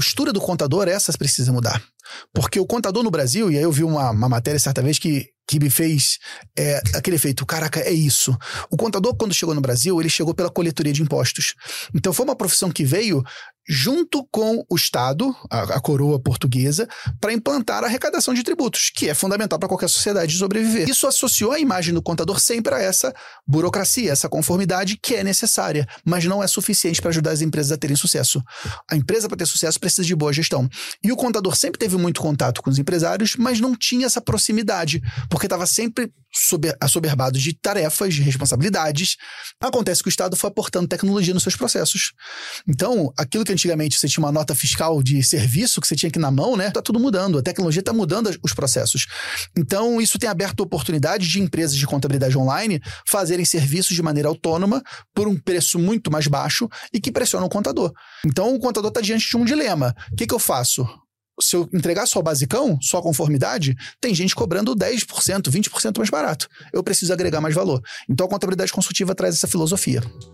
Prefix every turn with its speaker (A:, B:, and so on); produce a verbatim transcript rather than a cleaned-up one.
A: postura do contador, essa precisa mudar. Porque o contador no Brasil, e aí eu vi uma, uma matéria certa vez que, que me fez é, aquele efeito, caraca, é isso. O contador, quando chegou no Brasil, ele chegou pela coletoria de impostos. Então foi uma profissão que veio junto com o Estado, a, a coroa portuguesa, para implantar a arrecadação de tributos, que é fundamental para qualquer sociedade sobreviver. Isso associou a imagem do contador sempre a essa burocracia, essa conformidade que é necessária, mas não é suficiente para ajudar as empresas a terem sucesso. A empresa, para ter sucesso, precisa de boa gestão. E o contador sempre teve muito contato com os empresários, mas não tinha essa proximidade, porque estava sempre sober, assoberbado de tarefas, de responsabilidades. Acontece que o Estado foi aportando tecnologia nos seus processos. Então, aquilo que antigamente você tinha uma nota fiscal de serviço que você tinha aqui na mão, né? Tá tudo mudando. A tecnologia está mudando os processos. Então, isso tem aberto oportunidades de empresas de contabilidade online fazerem serviços de maneira autônoma por um preço muito mais baixo e que pressionam o contador. Então, o contador está diante de um dilema. O que que eu faço? Se eu entregar só o basicão, só a conformidade, tem gente cobrando dez por cento, vinte por cento mais barato. Eu preciso agregar mais valor. Então, a contabilidade consultiva traz essa filosofia.